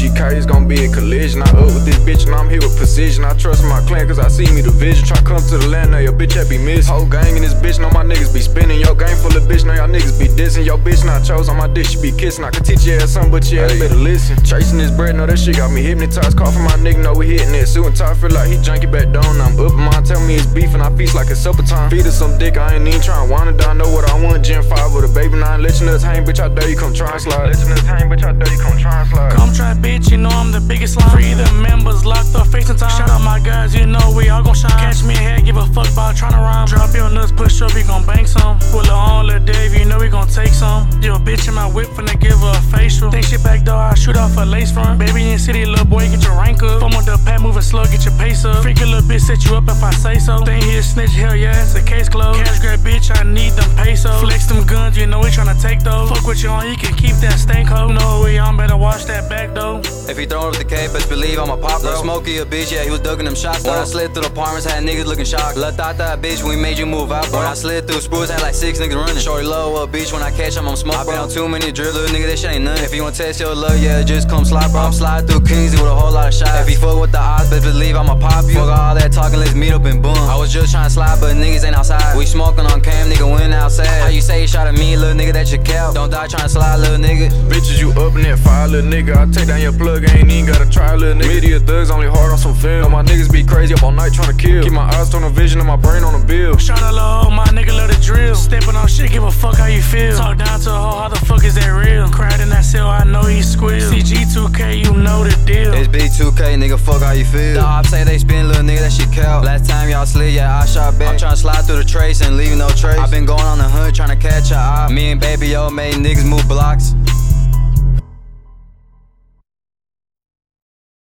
GK, it's gon' be a collision. I up with this bitch and I'm here with precision. I trust my clan cause I see me the vision. Try come to the land, now your bitch that be missing. Whole gang in this bitch, know my niggas be spinning. Your gang full of bitch, know y'all niggas be dissing. Your bitch not chose on my dick, she be kissing. I can teach your ass something, but your ass better listen. Chasing this bread, know that shit got me hypnotized. Call from my nigga, know we hitting it. Suit and tie, feel like he junkie back down. I'm up in mine, tell me it's beef and I feast like it's supper time. Feed her some dick, I ain't even trying to wind it down. Know what I want, Gen 5 with a baby 9. Let your nuts hang, bitch, I dare you come try and slide. Let your nuts hang, bitch, I dare you come try and slide. Come try, bitch, you know I'm the biggest slime. Free the members, locked up, facing time. Shout out my guys, you know we all gon' shine. Catch me ahead, give a fuck about tryna rhyme. Drop your nuts, push up, we gon' bang some. Pull her on, Lil Dave, you know we gon' take some. Yo, bitch in my whip, finna give her a facial. Think shit back door, I shoot off a lace front. Baby in city, little boy, get your rank up. Phone with the pad, moving slow, get your pace up. Freaky little bitch, set you up if I say so. Think he a snitch, hell yeah, it's a case closed. Cash grab, bitch, I need them pesos. Flex them guns, you know we tryna take those. Fuck with you on, you can keep that stank hoe. No, we on, better watch that back though. If he throwin' up the K, best believe I'm a pop. Lil' Smokey a bitch, yeah, he was ducking them shots. When I slid through the apartments, had niggas looking shocked. Lil' Tata bitch, we made you move out. When I slid through spruce, had like 6 niggas running. Shorty low up, bitch, when I catch him, I'm smoke. I been on too many drill, little nigga, that shit ain't nothing. If you wanna test your love, yeah, just come slide, bro. I'm slide through Kingsley with a whole lot of shots. If he fuck with the odds, best believe I'ma pop you. Fuck all that talking, let's meet up and boom. I was just tryna slide, but niggas ain't outside. We smoking on cam, nigga, went outside. How you say you shot at me, little nigga, that your cap? Don't die tryna slide, little nigga. Bitches, you up in that fire, little nigga. I take down your plug, ain't even gotta try, little nigga. Media thugs, only hard on some film. Know my niggas be crazy up all night tryna kill. Keep my eyes on the vision and my brain on the bill. Shout out low, my nigga love the drill. Stepping on shit, give a fuck how you feel. Talk down to a hoe, how the fuck is that real? Cried in that cell, I know he squeal. CG2K, you know the deal. It's B2K, nigga, fuck how you feel. The ops say they spin, little nigga, that shit count. Last time y'all slid, yeah, I shot back. I'm tryna slide through the trace and leave no trace. I been going on the hunt, tryna catch a op. Me and Baby O made niggas move blocks.